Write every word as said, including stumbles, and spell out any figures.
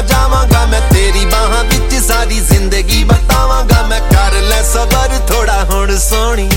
जावांगा मैं तेरी बाहां विच सारी जिंदगी बतावांगा मैं कर ले सबर थोड़ा हुण सोहणी।